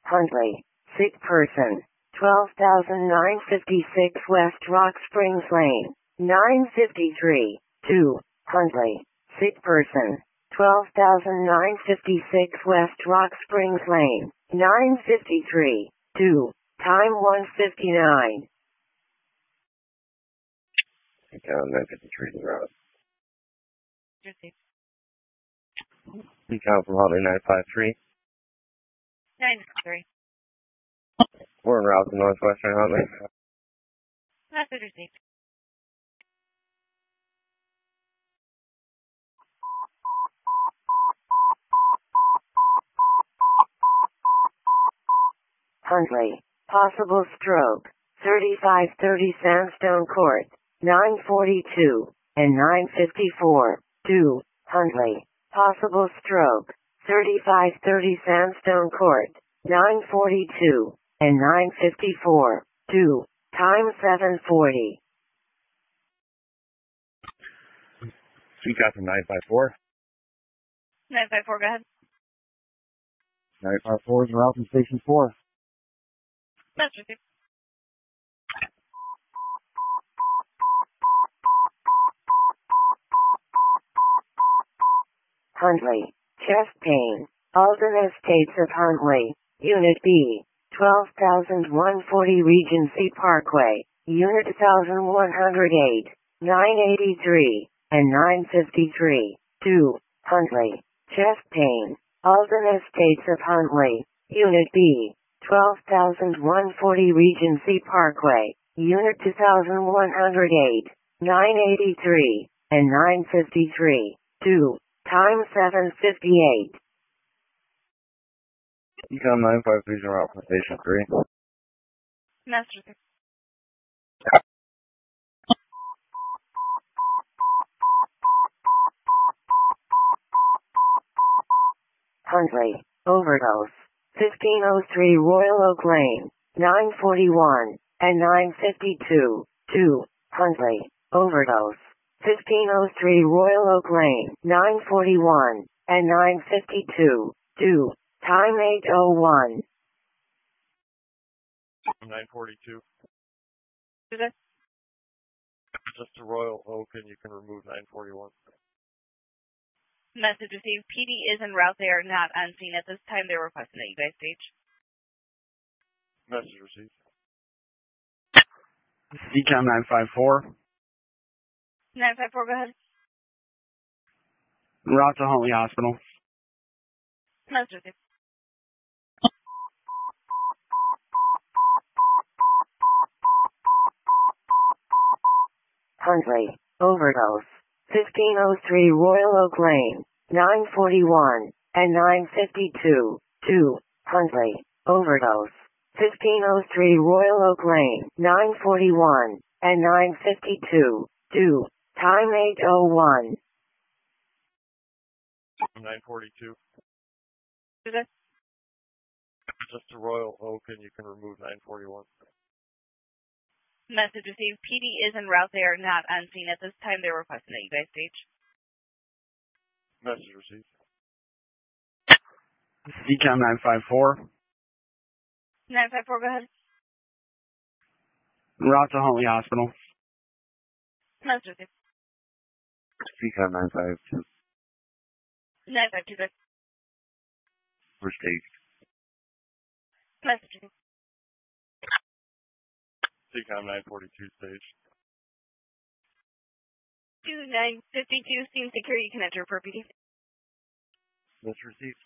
Huntley. Sick person. 12,956 West Rock Springs Lane. 953. 2. Huntley. Sick person. 12,956 West Rock Springs Lane. 953. 2. Time 1:59. Down 953 route. Jersey. Decon from Huntley 953. 953. We're en route to Northwestern Huntley. Message received. Huntley. Possible stroke. 3530 Sandstone Court. 942 and 954. 2. Huntley. Possible stroke. 3530 Sandstone Court. 942 and 954. 2. Time 7:40. Decon from 954. 954, go ahead. 954 is en route from Station 4. Message received. Huntley. Chest pain. Alden Estates of Huntley. Unit B. 12,140 Regency Parkway. Unit 1108. 983 and 953. 2. Huntley. Chest pain. Alden Estates of Huntley. Unit B. 12,140 Regency Parkway. Unit 2108. 983 and 953. 2. Time 7:58. Decon 953 is en route from Station 3. Message received. Huntley. Overdose. 1503 Royal Oak Lane. 941 and 952. 2. Huntley. Overdose. 1503 Royal Oak Lane. 941 and 952. 2. Time 8:01. 942. Is it? Just to Royal Oak, and you can remove 941. Message received. PD is en route. They are not on scene at this time. They're requesting that you guys stage. Message received. Decon 954. 954, go ahead. En route to Huntley Hospital. Message received. Huntley. Overdose. 1503 Royal Oak Lane. 941 and 952. 2. Huntley. Overdose. 1503 Royal Oak Lane. 941 and 952. 2. Time 8:01. 942. Is it? Just to Royal Oak, and you can remove 941. Message received. PD is en route. They are not on scene at this time. They're requesting that you guys stage. Message received. Decon 954. 954, go ahead. En route to Huntley Hospital. Message received. Decon 952. 952, good. We're staged. Message received. Decon 942 stage. 2952, scene security, you can enter per PD. Message received.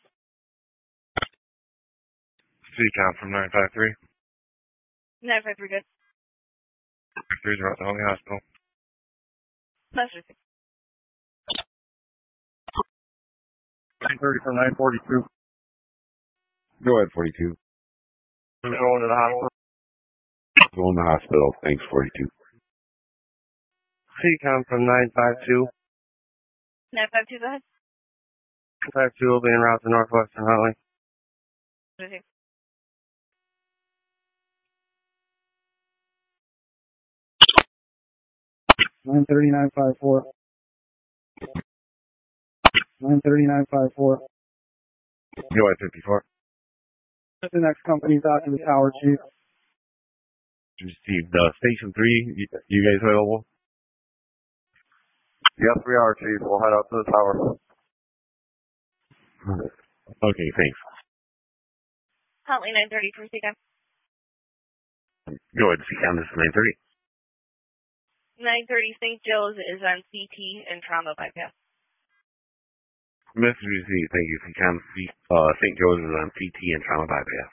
Decon from 953. 953, good. 953 is en route to Huntley Hospital. Message received. 930 from 942. Go ahead, 42. I'm going to the hospital. Going to the hospital. Thanks, 42. Decon from 952. 952, go ahead. 952 will be en route to Northwestern Huntley. Received. 93954. 93954. Go ahead, 54. The next company's out in the tower, Chief. Received Station 3. You guys available? Yes, we are, Chief. We'll head out to the tower. Okay, thanks. Huntley 930 for CCAM. Go ahead, CCAM. This is 930. 930 St. Joe's is on CT and trauma bypass. Message received. Thank you, CCAM. St. Joe's is on CT and trauma bypass.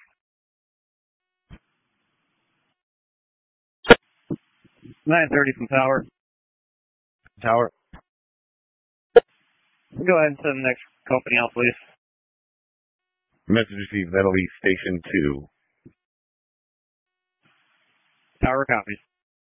930 from tower. Tower. Go ahead and send the next company out, please. Message received. That'll be Station 2. Tower copies.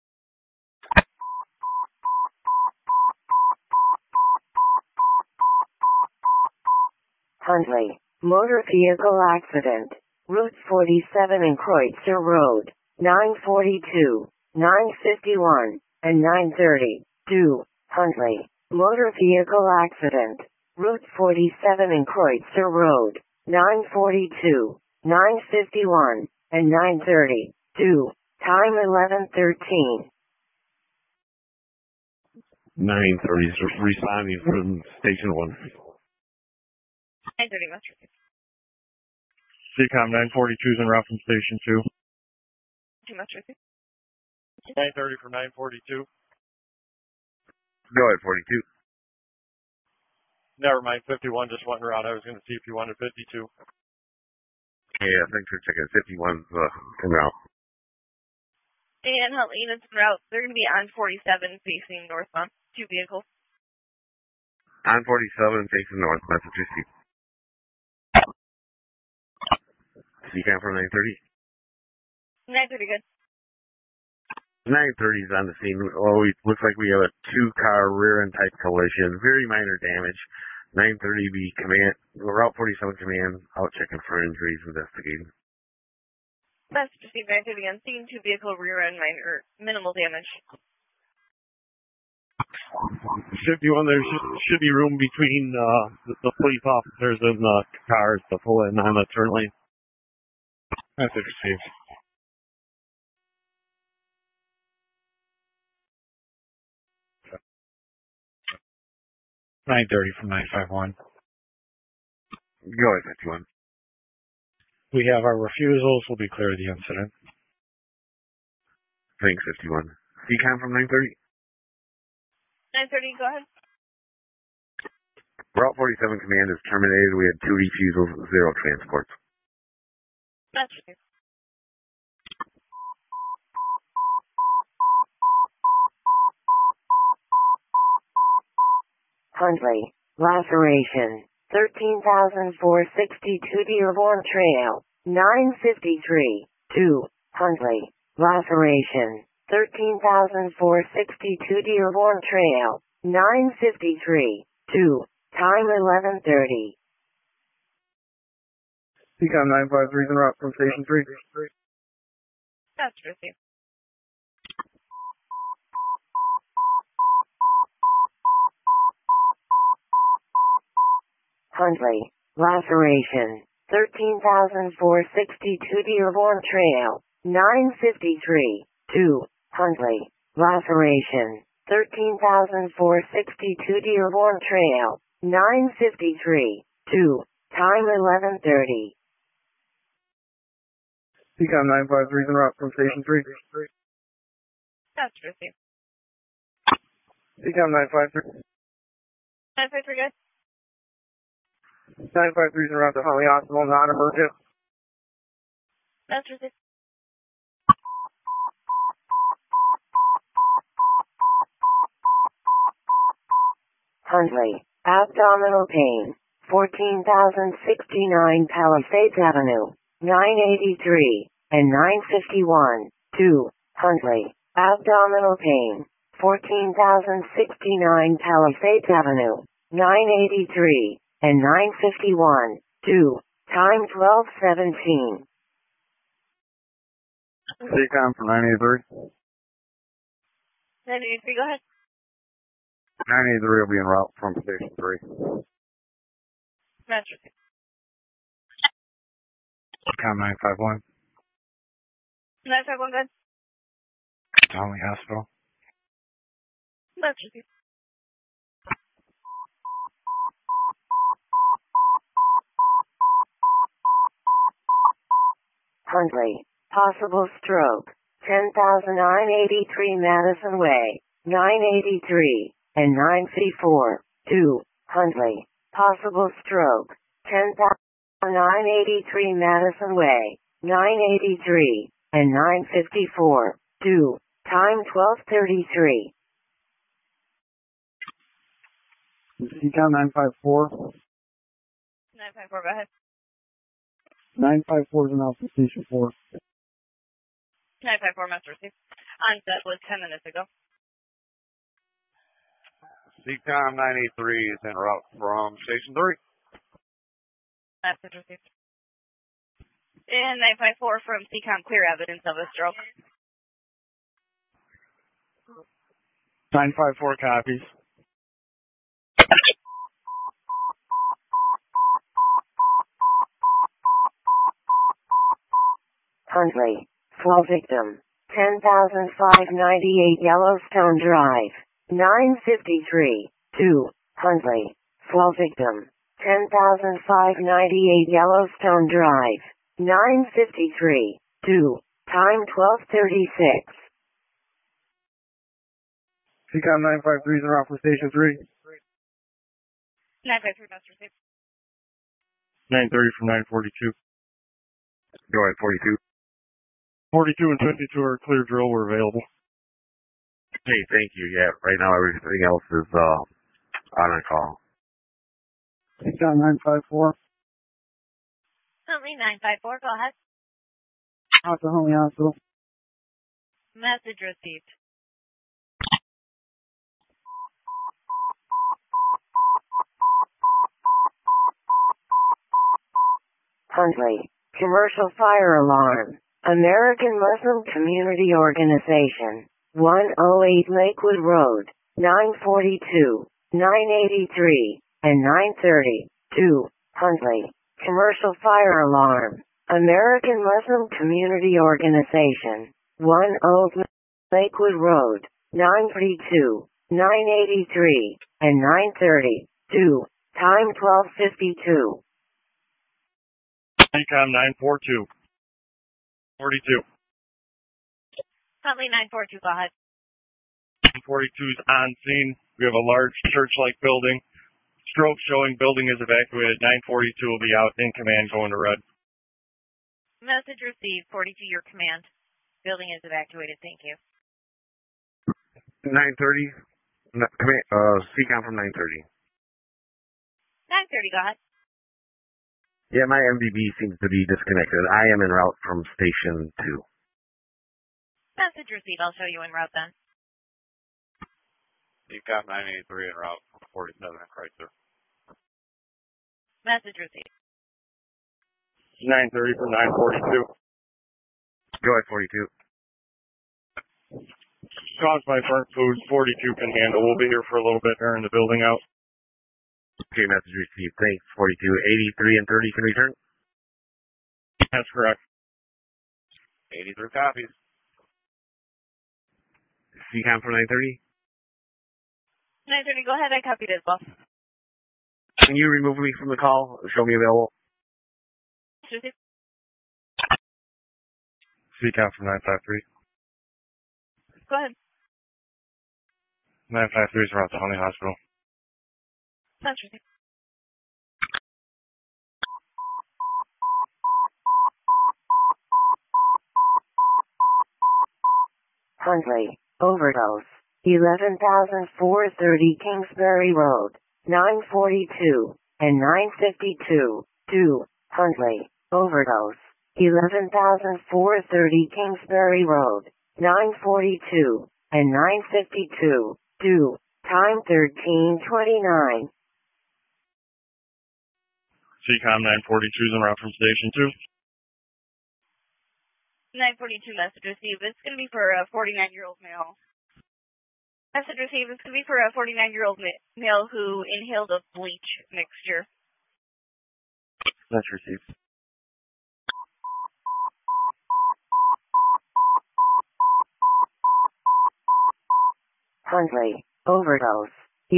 Huntley, motor vehicle accident, Route 47 and Kreutzer Road, 942, 951, and 930. 2. Huntley, motor vehicle accident, Route 47 and Kreutzer Road, 942, 951, and 930. 2. Time 11:13. 930 is responding from Station 1. 930 West Route. CCOM 942 is en route from Station 2. 2 West Route. 930 for 942. Go ahead, 42. Never mind, 51 just went around. I was going to see if you wanted 52. Yeah, thanks for checking. 51's en route. And Huntley, that's en route. They're going to be on 47 facing northbound. 2 vehicles. On 47 facing north. Message received. CCAM from 930. 930 good. 930 is on the scene. Oh, it looks like we have a 2-car rear-end type collision. Very minor damage. 930B command, Route 47 command, out checking for injuries, investigating. That's received 930 on scene. 2 vehicle rear end minimal damage. 51, there should be room between the police officers and the cars to pull in on the turn lane. Message received. 930 from 951. Go ahead, 51. We have our refusals. We'll be clear of the incident. Thanks, 51. CCAM from 930. 930, go ahead. Route 47 command is terminated. We had 2 refusals, 0 transports. That's received. Huntley, laceration, 13,462 Dearborn Trail, 953. 2. Huntley, laceration, 13,462 Dearborn Trail, 953. 2. Time 11:30. CCOM 953 is en route from Station 3. That's received. Huntley, laceration, 13,462 Dearborn Trail, 953. 2. Huntley, laceration, 13,462 Dearborn Trail, 953. 2. Time 11:30. CCOM 953 is en route from Station 3. That's received. CCOM 953. 953 good. 953 is en route to Huntley Hospital, non-emergent. That's received. Huntley, abdominal pain, 14,069 Palisades Avenue, 983, and 951. 2. Huntley, abdominal pain, 14,069 Palisades Avenue, 983, and 951. 2. Time 12:17. CCOM from 983. 983, go ahead. 983 will be en route from Station 3. That's received. CCOM 951. 951, good. Tommy Hospital. That's received. Huntley, possible stroke, 10,983 Madison Way, 983, and 954, 2, Huntley, possible stroke, 10,983 Madison Way, 983, and 954, 2, time 12:33. CCOM 954. 954, go ahead. 954 is an Alpha Station 4. 954, must receive. Onset was 10 minutes ago. CCOM 983 is en route from Station 3. Message received. And 954 from CCOM, clear evidence of a stroke. 954 copies. Huntley, fall victim, 10,598 Yellowstone Drive, 953, 2, Huntley, fall victim, 10,598 Yellowstone Drive, 953, 2, time 12:36. CCOM 953 is en route for Station 3. 953, must receive. 930 from 942. Go ahead, 42. 42 and 52 are clear drill. We're available. Hey, thank you. Yeah, right now everything else is on a call. CCOM 954. Huntley, 954, go ahead. Huntley Hospital. Message received. Huntley, commercial fire alarm, American Muslim Community Organization, 108 Lakewood Road, 942, 983, and 930, 2, Huntley, commercial fire alarm, American Muslim Community Organization, 108 Lakewood Road, 942, 983, and 930, 2, time 12:52. CCOM 942. 42. Huntley, 942, go ahead. 42 is on scene. We have a large church-like building. Stroke showing building is evacuated. 942 will be out in command going to red. Message received. 42, your command. Building is evacuated. Thank you. 930. CCOM from 930. 930, go ahead. Yeah, my MDB seems to be disconnected. I am en route from Station 2. Message received. I'll show you en route then. CCOM 983 en route from 47 in Chrysler. Message received. 930 from 942. Go ahead, 42. Caused by burnt food, 42 can handle. We'll be here for a little bit, airing the building out. Okay, message received. Thanks, 42. 83 and 30 can return? That's correct. 83 copies. CCOM from 930? 930, go ahead. I copied as well. Can you remove me from the call? Show me available? Message received. CCOM from 953. Go ahead. 953 is around the Huntley Hospital. Message received. Huntley, overdose, 11,430 Kingsbury Road, 942, and 952, 2, Huntley, overdose, 11,430 Kingsbury Road, 942, and 952, 2, time 13:29. CCOM 942 is en route from Station 2. 942, message received. It's going to be for a 49-year-old male. Message received. It's going to be for a 49-year-old male who inhaled a bleach mixture. That's received. Huntley, overdose.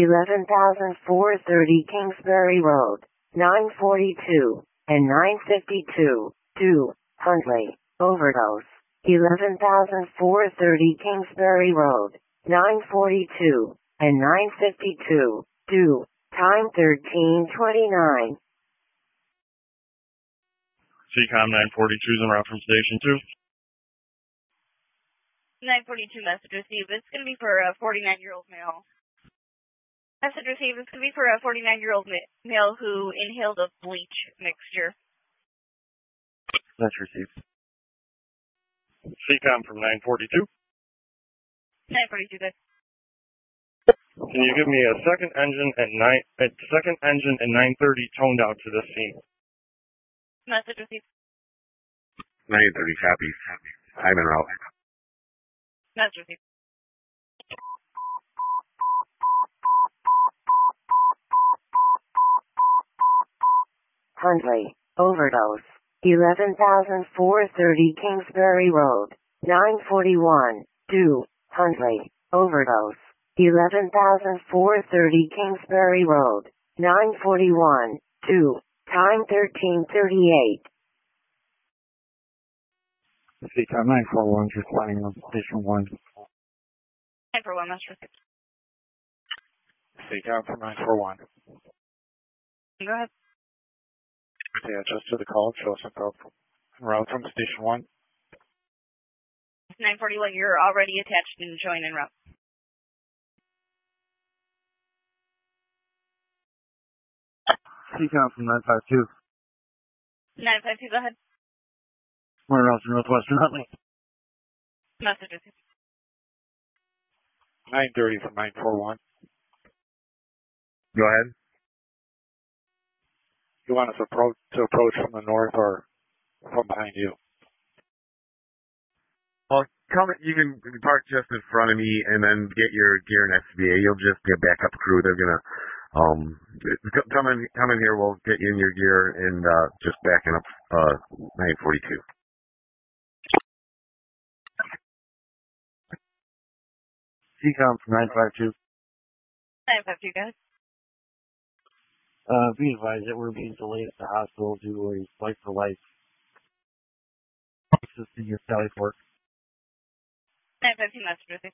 11,430 Kingsbury Road, 942, and 952, 2, Huntley, overdose. 11,430 Kingsbury Road, 942, and 952, 2, time 13:29. CCOM 942 is en route from Station 2. 942 message received. It's going to be for a 49-year-old male. Message received. It's going to be for a 49-year-old male who inhaled a bleach mixture. Message received. CCOM from 942. 942, good. Can you give me a second engine and 930 toned out to this scene? Message received. 930 copies. I'm en route. Message received. Huntley, overdose. 11,430 Kingsbury Road, 941, 2, Huntley, overdose. 11,430 Kingsbury Road, 941, 2, time 13:38. CCOM 941 is responding on Station 1. 941, message received. CCOM from 941. Go ahead. Yeah, just to the call. Show us en route from Station 1. 941, you're already attached and showing en route. CCOM from 952. 952, go ahead. We're around to Northwestern Huntley. Message received. 930 from 941. Go ahead. You want us to approach from the north or from behind you? Well, you can park just in front of me and then get your gear in SBA. You'll just get backup crew. They're gonna come in here. We'll get you in your gear and just backing up 942. CCOM from 952. 952, go ahead. Be advised that we're being delayed at the hospital due to a Life for Life system at Sally Fork. 952, message received.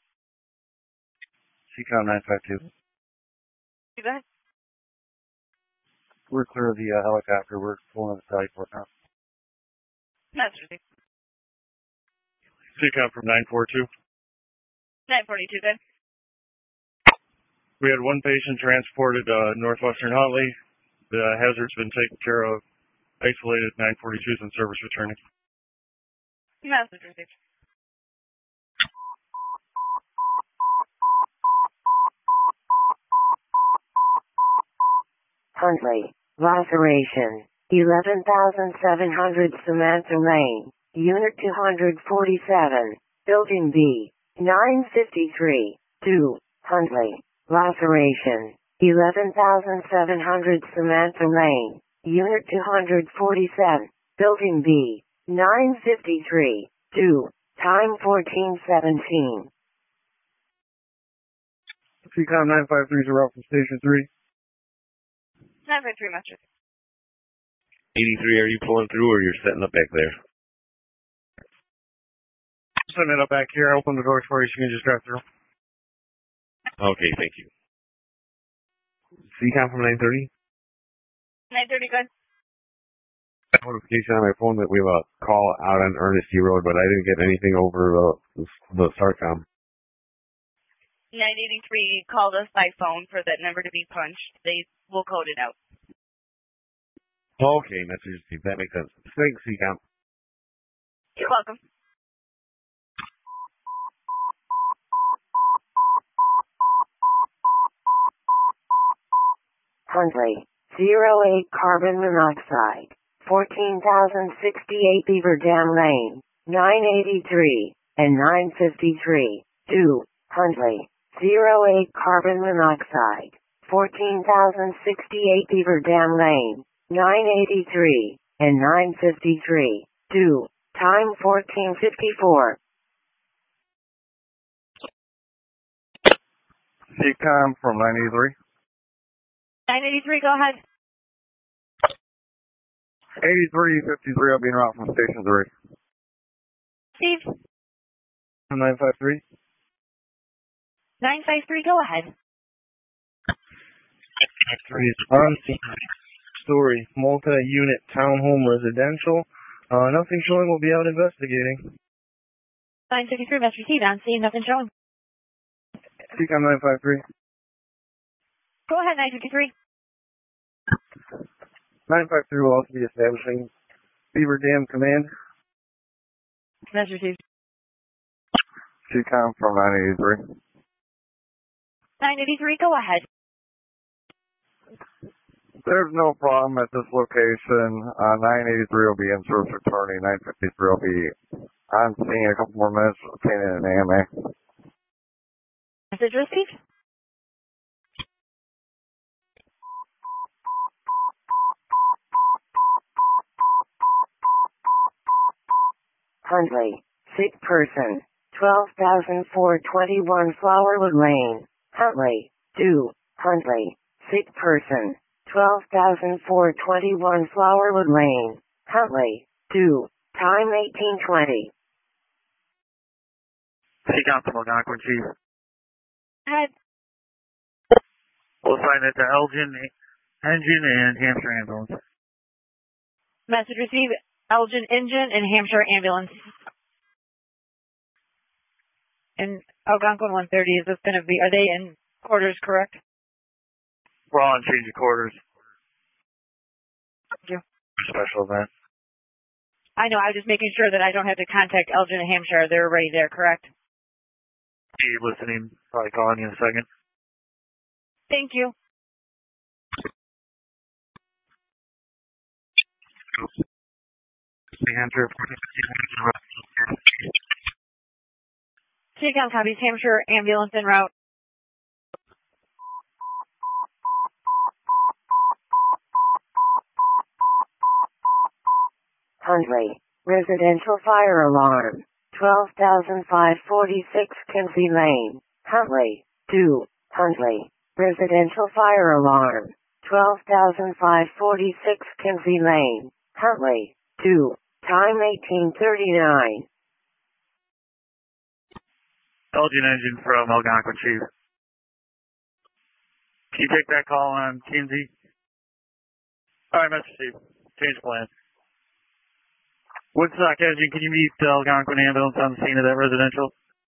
CCOM 952. Go ahead. We're clear of the helicopter. We're pulling at Sally Fork now. Message received. CCOM from 942. 942, good. We had one patient transported Northwestern Huntley. The hazard's been taken care of. Isolated 942s in service returning. Message received. Huntley, laceration. 11,700 Samantha Lane, Unit 247, Building B, 953, 2, Huntley, laceration. 11,700 Samantha Lane, Unit 247, Building B, 953, 2, time 14:17. CCOM 953 is a route from Station 3. 953, message received. 83, are you pulling through or you're setting up back there? Setting it up back here. I open the doors for you so you can just drive through. Okay, thank you. CCOM from 930? 930, good. Notification on my phone that we have a call out on Ernest Road, but I didn't get anything over the SARCOM. 983 called us by phone for that number to be punched. They will code it out. Okay, message received. That makes sense. Thanks, CCOM. You're welcome. Huntley, 08 carbon monoxide, 14,068 Beaver Dam Lane, 983, and 953, 2, Huntley, 08 carbon monoxide, 14,068 Beaver Dam Lane, 983, and 953, 2, time 14:54. CCOM from 983. 983, go ahead. 8353, I'll be en route from Station 3. Steve, 953. 953, go ahead. 3 is on story, multi-unit townhome residential. Nothing showing, we'll be out investigating. 953, must receive on scene, nothing showing. CCOM 953. Go ahead, 953. 953 will also be establishing Beaver Dam Command. Must receive. CCOM from 983. 983, go ahead. There's no problem at this location. 983 will be in search attorney. 953 will be on scene a couple more minutes, obtaining an AMA. Message received. Huntley, sick person, 12,421 Flowerwood Lane, Huntley, 2, Huntley, sick person, 12,421 Flowerwood Lane, Huntley, 2, time 1820. CCOM from Algonquin, Chief. Head. We'll assign it to Elgin Engine and Hampshire Ambulance. Message received. Elgin Engine and Hampshire Ambulance. And Algonquin 130, is this going to be, are they in quarters, correct? We're all in change of quarters. Thank you. Special event. I know, I was just making sure that I don't have to contact Elgin and Hampshire. They're already there, correct? Be listening, probably calling you in a second. Thank you. Hampshire. CCOM copies. Hampshire Ambulance en route. Huntley, residential fire alarm, 12,546 Kinsey Lane, Huntley, 2, Huntley, residential fire alarm, 12,546 Kinsey Lane, Huntley, 2, time 1839. Elgin Engine from Algonquin, Chief. Can you take that call on Kinsey? Alright, Mr. Chief. Change plan. Woodstock Engine, can you meet Algonquin Ambulance on the scene of that residential?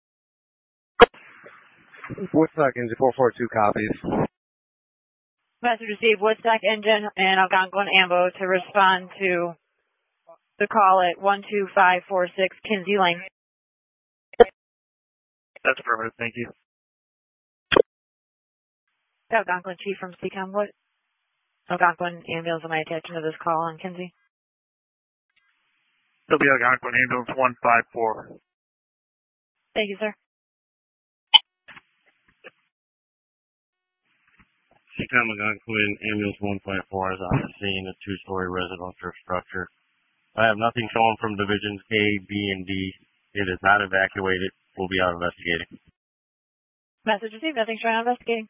Woodstock Engine 442 copies. Message received. Woodstock Engine and Algonquin Ambo to respond to the call at 12546 Kinsey Lane. That's affirmative, thank you. Algonquin Chief from CCOM. What Algonquin Ambulance am I attaching to this call on Kinsey? It'll be Algonquin Ambulance 154. Thank you, sir. CCOM Algonquin Ambulance 154 is on the scene, a two-story residential structure. I have nothing showing from divisions A, B, and D. It is not evacuated. We'll be out investigating. Message received. Nothing showing on investigating.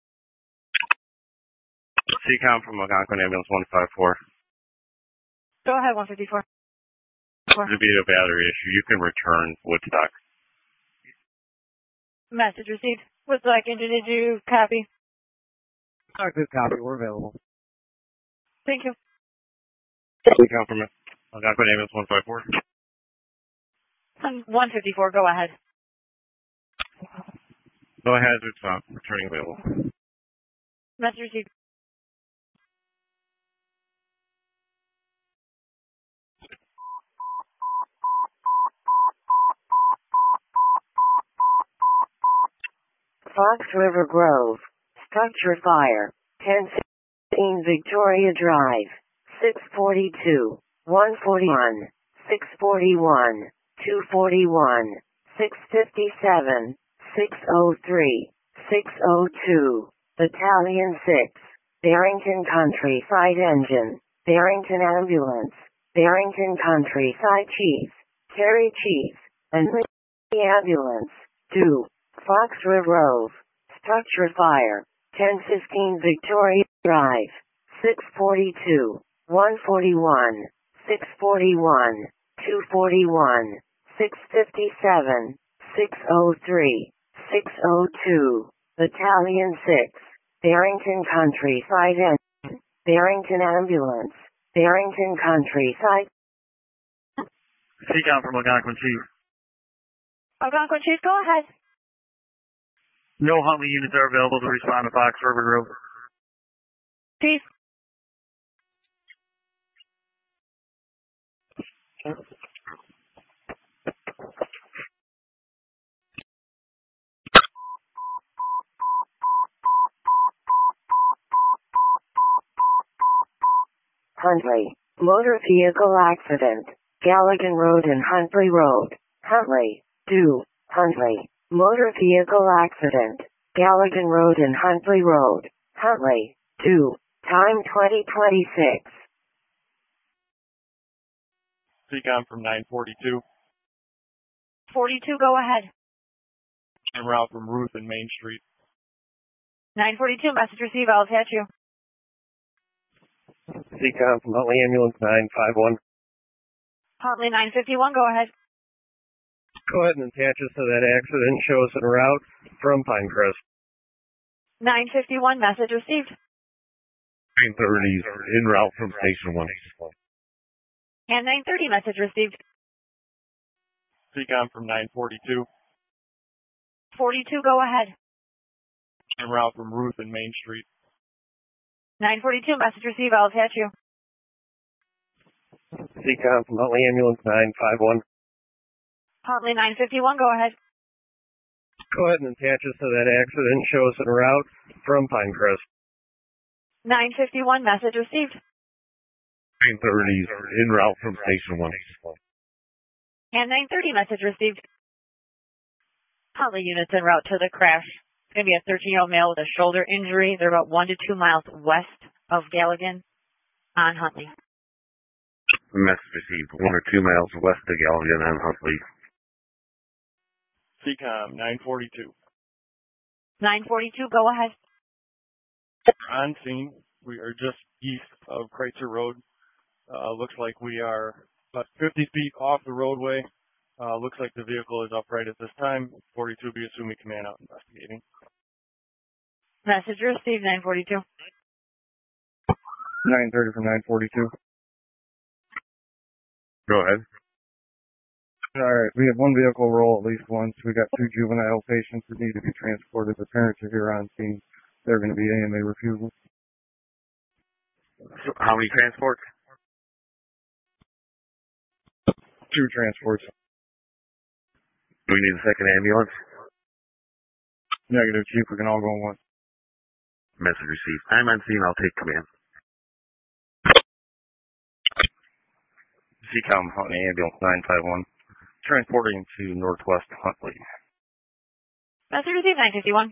CCOM from Algonquin Ambulance 154. Go ahead, 154. It'll be a battery issue. You can return Woodstock. Message received. Woodstock Engine, did you copy? Good copy, we're available. Thank you. CCOM from Algonquin Ambulance 154. 154, go ahead. No hazards, returning available. Message received. Fox River Grove, structure fire, 1016 Victoria Drive, 642, 141, 641, 241, 657, 603, 602, Battalion 6, Barrington Countryside Engine, Barrington Ambulance, Barrington Countryside Chief, Terry Chief, and the Ambulance, 2, Fox River Grove, Structure fire. 1015 Victoria Drive. 642. 141. 641. 241. 657. 603. 602. Battalion 6. Barrington Countryside Engine. Barrington Ambulance. Barrington Countryside. CCOM from Algonquin Chief. Algonquin Chief, go ahead. No Huntley units are available to respond to Fox River Grove. Chief. Huntley. Motor vehicle accident. Galligan Road and Huntley Road. Huntley. 2. Huntley. Motor vehicle accident. Galligan Road and Huntley Road. Huntley. 2. Time 2026. CCOM from 942. 42, go ahead. En route from Ruth and Main Street. 942, message received. I'll attach you. CCOM from Huntley Ambulance 951. Huntley 951, go ahead. Go ahead and attach us to that accident. Show us en route from Pinecrest. 951, message received. 930 en route from Station 1. And 930, message received. CCOM from 942. 42, go ahead. En route from Ruth and Main Street. 942, message received. I'll attach you. CCOM from Huntley Ambulance 951. Huntley 951, go ahead. Go ahead and attach us to that accident. Show us en route from Pinecrest. 951, message received. 930 en route from Station 1. And 930, message received. Huntley units en route to the crash. It's going to be a 13-year-old male with a shoulder injury. They're about 1 to 2 miles west of Galligan on Huntley. Message received 1 or 2 miles west of Galligan and Huntley. CCOM 942. 942, go ahead. On scene. We are just east of Kreitzer Road. Looks like we are about 50 feet off the roadway. Looks like the vehicle is upright at this time. 42 be assuming command out investigating. Message received, 942. 930 from 942. Go ahead. All right, we have one vehicle roll at least once. We got 2 juvenile patients that need to be transported. The parents are here on scene. They're going to be AMA refusal. So how many transports? 2 transports. Do we need a second ambulance? Negative, Chief. We can all go in one. Message received. I'm on scene. I'll take command. CCOM Huntley Ambulance 951. Transporting to Northwest Huntley. Message received, 951.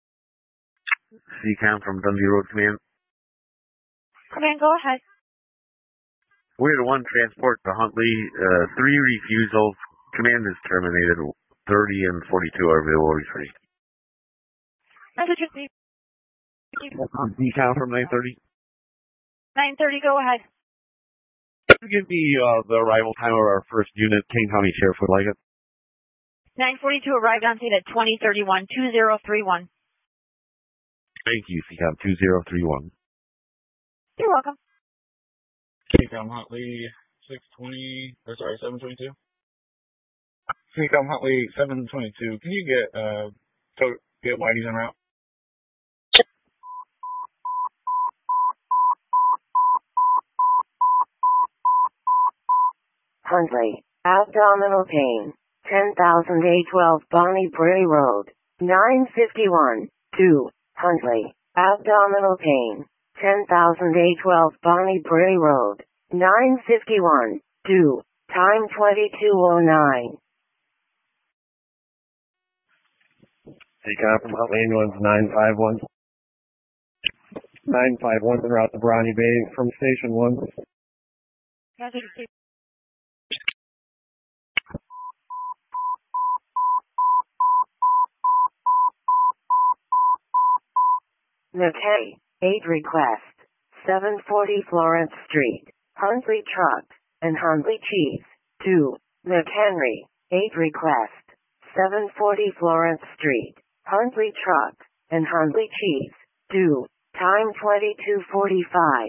CCOM from Dundee Road Command. Command, go ahead. We're the 1 transport to Huntley. 3 refusals. Command is terminated. 30 and 42 are available retrieved. Message received. CCOM from 930. 930, go ahead. Give me the arrival time of our first unit. Kane County Sheriff would like it. 942 arrived on scene at 2031, 2031. Thank you, CCOM 2031. You're welcome. CCOM Huntley 722. CCOM Huntley 722. Can you get Whitey's en route? Huntley. Abdominal pain. 10,000 A12 Bonnie Bray Road. 951. 2. Huntley. Abdominal pain. 10,000 A12 Bonnie Bray Road. 951. 2. Time 2209. CCOM from Huntley Ambulance 951. 951 en route to Bronny Bay from Station 1. Message received. McKay, 8 request, 740 Florence Street, Hundley Truck, and Hundley Chief. 2. McHenry, 8 request, 740 Florence Street, Hundley Truck, and Hundley Chief. 2. Time 22:45.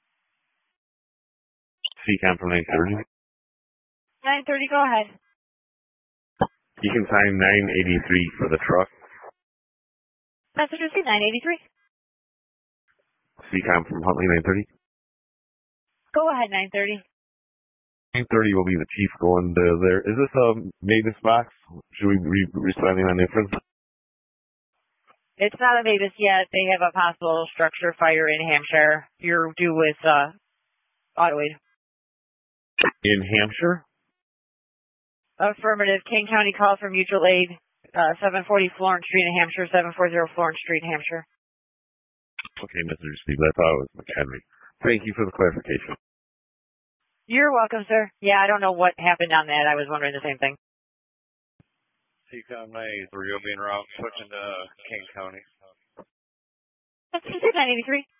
CCOM from 930. 930, go ahead. You can sign 983 for the truck. Message received 983. CCOM from Huntley 930. Go ahead, 930. 930 will be the chief going to there. Is this a Mavis box? Should we be responding on inference? It's not a Mavis yet. They have a possible structure fire in Hampshire. You're due with AutoAid. In Hampshire? Affirmative. King County call for mutual aid. 740 Florence Street in Hampshire. 740 Florence Street in Hampshire. Okay, Mr. Steve. I thought it was McHenry. Thank you for the clarification. You're welcome, sir. Yeah, I don't know what happened on that. I was wondering the same thing. CCOM 983 will be en route, switching to King County. That's 983.